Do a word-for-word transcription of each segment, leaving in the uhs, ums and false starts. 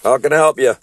How can I help you?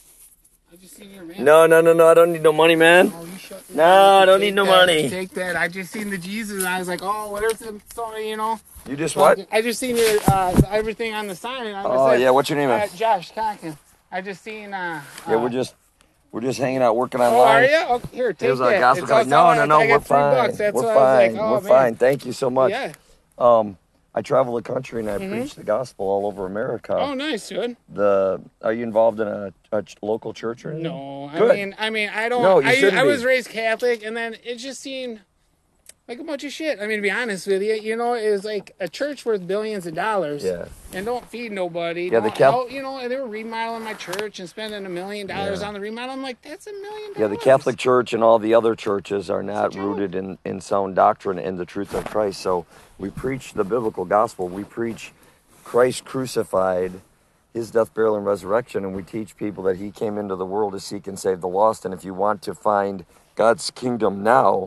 I just seen your man. No, no, no, no. I don't need no money, man. Oh, you shut No, I don't take need no that, money. Take that. I just seen the Jesus, and I was like, oh, what is it? Sorry, you know. You just So what? I just seen your uh, everything on the sign, and I Oh, said, yeah. What's your name? uh, man? Josh Conkin. I just seen. Uh, Yeah, uh, we're just we're just hanging out, working Oh, are online. you? Okay, here, take Here's a that. gospel It's card. all, No, no, no. I We're got three fine. bucks. That's We're what I was like, fine. oh, We're man. fine. Thank you so much. Yeah. Um, I travel the country and I Mhm. preach the gospel all over America. Oh, nice, dude. The Are you involved in a, a ch- local church or anything? No, I Good. mean, I mean, I don't. No, you I shouldn't I be. was raised Catholic, and then it just seemed like a bunch of shit. I mean, to be honest with you, you know, it was like a church worth billions of dollars. Yeah. And don't feed nobody. Yeah, the don't Catholic- help, you know, and they were remodeling my church and spending a million dollars Yeah. on the remodel. I'm like, that's a million dollars. Yeah, the Catholic Church and all the other churches are not joke. rooted in, in sound doctrine and the truth of Christ. So we preach the biblical gospel. We preach Christ crucified, his death, burial, and resurrection, and we teach people that he came into the world to seek and save the lost. And if you want to find God's kingdom now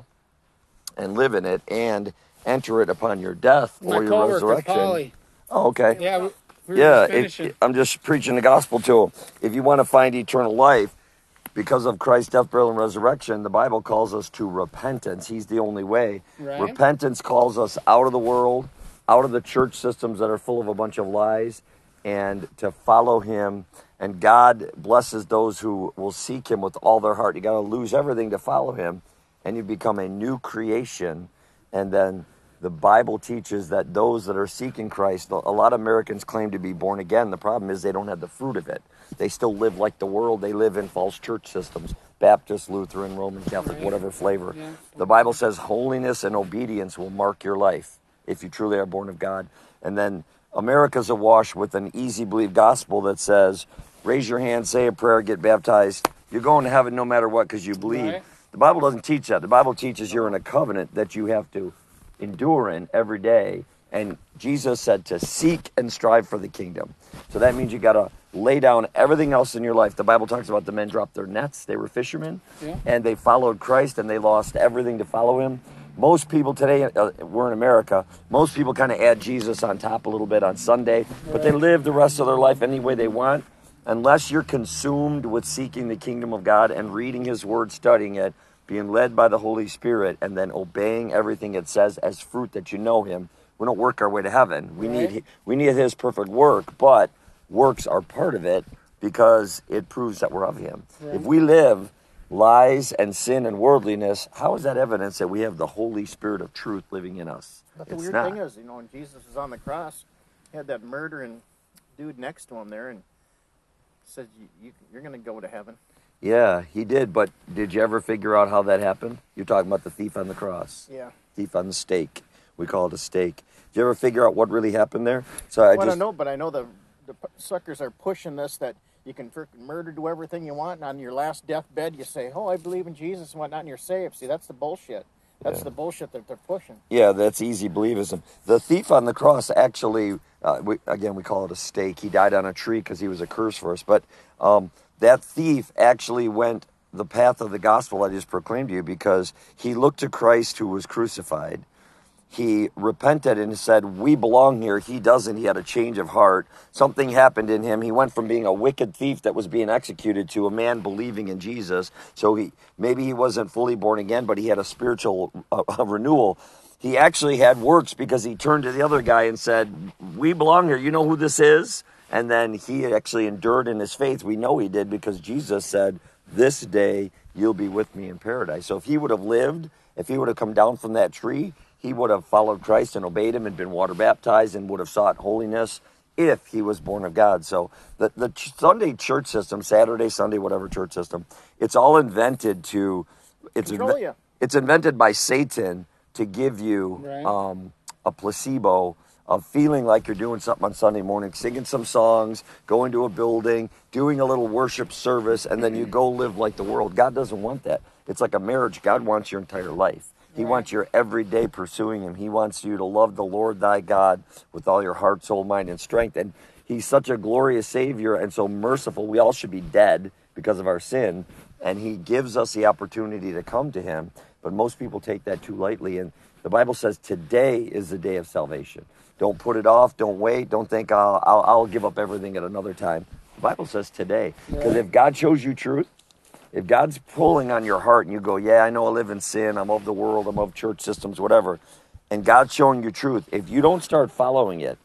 and live in it and enter it upon your death My or your coworker, resurrection. Paulie. Oh, okay. Yeah, we, we were Yeah, just if, finishing. I'm just preaching the gospel to them. If you want to find eternal life, because of Christ's death, burial, and resurrection, the Bible calls us to repentance. He's the only way. Right. Repentance calls us out of the world, out of the church systems that are full of a bunch of lies, and to follow him. And God blesses those who will seek him with all their heart. You got to lose everything to follow him, and you become a new creation. And then the Bible teaches that those that are seeking Christ, a lot of Americans claim to be born again. The problem is they don't have the fruit of it. They still live like the world. They live in false church systems, Baptist, Lutheran, Roman Catholic, Right. whatever flavor. Yeah. The Bible says holiness and obedience will mark your life if you truly are born of God. And then America's awash with an easy believe gospel that says, raise your hand, say a prayer, get baptized. You're going to heaven no matter what because you believe. Right. The Bible doesn't teach that. The Bible teaches you're in a covenant that you have to endure in every day. And Jesus said to seek and strive for the kingdom. So that means you got to lay down everything else in your life. The Bible talks about the men dropped their nets. They were fishermen. Yeah. And they followed Christ and they lost everything to follow him. Most people today, uh, we're in America, most people kind of add Jesus on top a little bit on Sunday, but they live the rest of their life any way they want. Unless you're consumed with seeking the kingdom of God and reading his word, studying it, being led by the Holy Spirit, and then obeying everything it says as fruit that you know him, we don't work our way to heaven. We Right. need we need his perfect work, but works are part of it because it proves that we're of him. Right. If we live lies and sin and worldliness, how is that evidence that we have the Holy Spirit of truth living in us? But the It's weird not. thing is, you know, when Jesus was on the cross, he had that murdering dude next to him there and said, you, you, you're going to go to heaven. Yeah, he did, but did you ever figure out how that happened? You're talking about the thief on the cross. Yeah. Thief on the stake. We call it a stake. Did you ever figure out what really happened there? So I well, just I don't know, but I know the, the p- suckers are pushing this that you can frickin' murder, do everything you want, and on your last deathbed you say, oh, I believe in Jesus and whatnot, and you're saved. See, that's the bullshit. That's Yeah. the bullshit that they're pushing. Yeah, that's easy believism. The thief on the cross actually, uh, we, again, we call it a stake. He died on a tree because he was a curse for us. But um, that thief actually went the path of the gospel I just proclaimed to you because he looked to Christ who was crucified. He repented and said, we belong here. He doesn't. He had a change of heart. Something happened in him. He went from being a wicked thief that was being executed to a man believing in Jesus. So he maybe he wasn't fully born again, but he had a spiritual uh, renewal. He actually had works because he turned to the other guy and said, we belong here. You know who this is? And then he actually endured in his faith. We know he did because Jesus said, this day you'll be with me in paradise. So if he would have lived, if he would have come down from that tree, he would have followed Christ and obeyed him and been water baptized and would have sought holiness if he was born of God. So the, the Sunday church system, Saturday, Sunday, whatever church system, it's all invented to, it's, Control inve- you. it's invented by Satan to give you Right. um, a placebo of feeling like you're doing something on Sunday morning, singing some songs, going to a building, doing a little worship service, and then you go live like the world. God doesn't want that. It's like a marriage. God wants your entire life. He Right. wants your every day pursuing him. He wants you to love the Lord thy God with all your heart, soul, mind, and strength. And he's such a glorious Savior and so merciful. We all should be dead because of our sin. And he gives us the opportunity to come to him. But most people take that too lightly. And the Bible says today is the day of salvation. Don't put it off. Don't wait. Don't think I'll, I'll, I'll give up everything at another time. The Bible says today. Because if God shows you truth, if God's pulling on your heart and you go, yeah, I know I live in sin, I'm of the world, I'm of church systems, whatever, and God's showing you truth, if you don't start following it,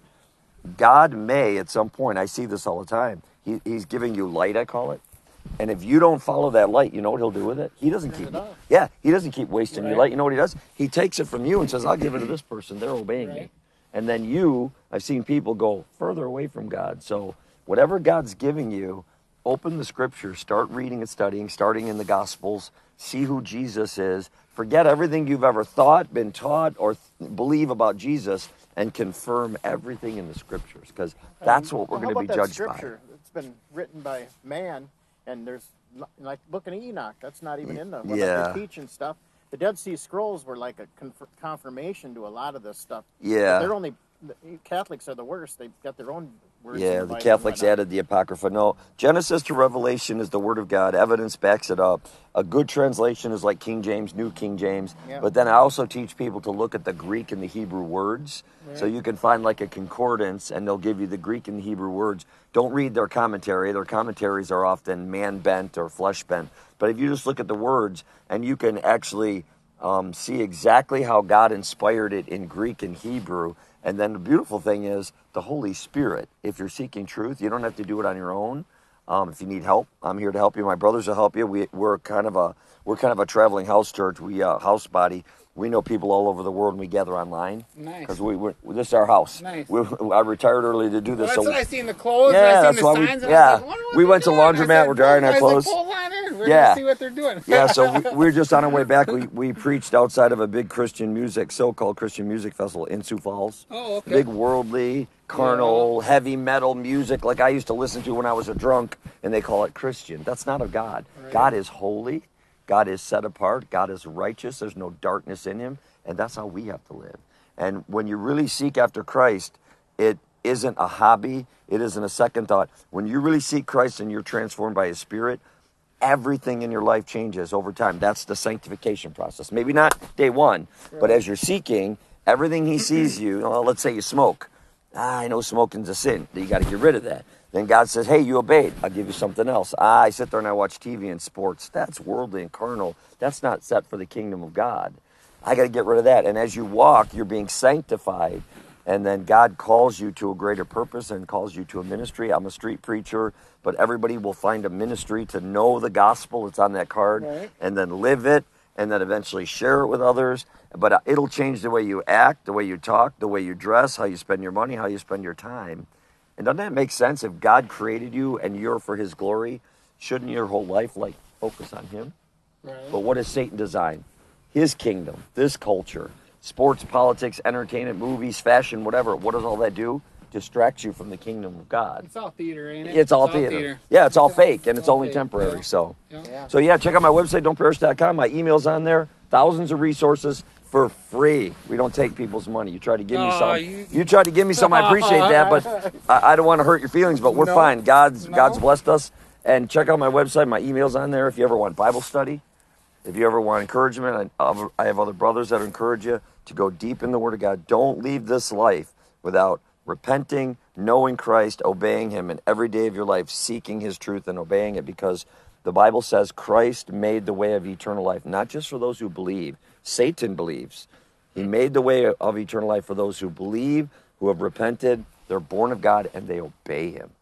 God may at some point, I see this all the time, he, he's giving you light, I call it. And if you don't follow that light, you know what he'll do with it? He doesn't keep, yeah, he doesn't keep wasting Right. your light. You know what he does? He takes it from you and says, I'll give it to this person. They're obeying Right. me. And then you, I've seen people go further away from God. So whatever God's giving you, open the scripture, start reading and studying, starting in the Gospels, see who Jesus is. Forget everything you've ever thought, been taught, or th- believe about Jesus, and confirm everything in the scriptures, because that's what we're Well, how going to be about that judged by. scripture? It's been written by man, and there's n- like Book of Enoch. That's not even in the what Yeah. they teach and stuff. The Dead Sea Scrolls were like a conf- confirmation to a lot of this stuff. Yeah. But they're only the Catholics are the worst. They've got their own words. in Yeah, the Bible and Catholics whatnot. added the Apocrypha. No, Genesis to Revelation is the Word of God. Evidence backs it up. A good translation is like King James, New King James. Yeah. But then I also teach people to look at the Greek and the Hebrew words. So you can find like a concordance, and they'll give you the Greek and the Hebrew words. Don't read their commentary. Their commentaries are often man-bent or flesh-bent. But if you just look at the words, and you can actually um, see exactly how God inspired it in Greek and Hebrew. And then the beautiful thing is the Holy Spirit. If you're seeking truth, you don't have to do it on your own. Um, if you need help, I'm here to help you. My brothers will help you. We, we're kind of a we're kind of a traveling house church. We uh, house body. We know people all over the world, and we gather online. Nice. Because we we're, this is our house. Nice. We, I retired early to do Well, this. that's so what I seen the clothes. Yeah, and I seen that's the why we- signs. And yeah. I was like, wonder what We they're went to doing. I laundromat, said, we're drying I our was clothes. Like, pull on in. We're Yeah. gonna see what they're doing. Yeah, so we, we were just on our way back. We we preached outside of a big Christian music, so-called Christian music festival in Sioux Falls. Oh, okay. Big worldly, carnal, heavy metal music like I used to listen to when I was a drunk, and they call it Christian. That's not of God. Right. God is holy. God is set apart. God is righteous. There's no darkness in him, and that's how we have to live. And when you really seek after Christ, it isn't a hobby. It isn't a second thought. When you really seek Christ and you're transformed by his Spirit, everything in your life changes over time. That's the sanctification process. Maybe not day one, but as you're seeking, everything he sees you, well, let's say you smoke. Ah, I know smoking's a sin. You got to get rid of that. Then God says, hey, you obeyed. I'll give you something else. Ah, I sit there and I watch T V and sports. That's worldly and carnal. That's not set for the kingdom of God. I got to get rid of that. And as you walk, you're being sanctified. And then God calls you to a greater purpose and calls you to a ministry. I'm a street preacher, but everybody will find a ministry to know the gospel. It's on that card. Right. And then live it, and then eventually share it with others. But uh, it'll change the way you act, the way you talk, the way you dress, how you spend your money, how you spend your time. And doesn't that make sense? If God created you and you're for his glory, shouldn't your whole life like focus on him? Right. But what does Satan design? His kingdom, this culture, sports, politics, entertainment, movies, fashion, whatever. What does all that do? Distracts you from the kingdom of God. It's all theater, ain't it? It's all theater. Yeah, it's all fake, and it's all only fake, temporary. yeah. So, Yeah. Yeah. so yeah, check out my website, don't perish dot com. My email's on there. Thousands of resources for free. We don't take people's money. You try to give me Oh, some. you- You tried to give me some. I appreciate that, but I, I don't want to hurt your feelings. But we're No. fine. God's No. God's blessed us. And check out my website. My email's on there. If you ever want Bible study, if you ever want encouragement, I, I have other brothers that encourage you to go deep in the Word of God. Don't leave this life without repenting, knowing Christ, obeying him, and every day of your life seeking his truth and obeying it, because the Bible says Christ made the way of eternal life, not just for those who believe. Satan believes. He made the way of eternal life for those who believe, who have repented, they're born of God, and they obey him.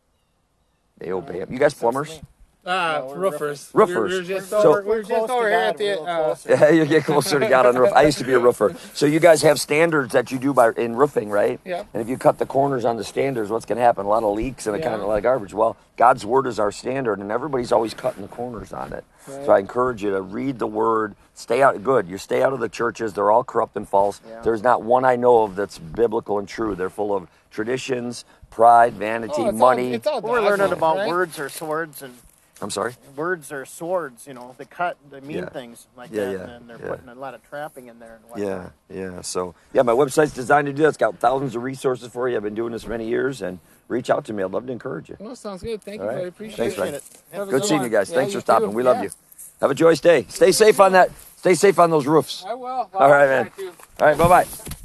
They obey him. You guys plumbers? Ah, No, we're roofers. roofers. We were, we were just So- over, we We're were close just to over here God. at the. We're a little Uh, closer. Yeah, you get closer to God on the roof. I used to be a roofer. So you guys have standards that you do by in roofing, right? Yeah. And if you cut the corners on the standards, what's going to happen? A lot of leaks and a Yeah. kind of a lot of garbage. Well, God's word is our standard, and everybody's always cutting the corners on it. Right. So I encourage you to read the word. Stay out. Good. You stay out of the churches. They're all corrupt and false. Yeah. There's not one I know of that's biblical and true. They're full of traditions, pride, vanity, oh, it's money. All, it's all We're learning dogma, about right? words or swords, and I'm sorry. words are swords. You know, they cut, they mean Yeah. things like Yeah, that, yeah, and then they're yeah. putting a lot of trapping in there and whatnot. Yeah, yeah. So, yeah, my website's designed to do that. It's got thousands of resources for you. I've been doing this for many years, and reach out to me. I'd love to encourage you. No, sounds good. Thank All you, right. buddy. Appreciate Thanks, it. man. Appreciate it. Have a Good seeing one. you guys. Yeah, Thanks you for stopping. too. We love Yeah. you. Have a joyous day. Stay safe on that. Stay safe on those roofs. I will. All right, man. Try to. All right, bye-bye.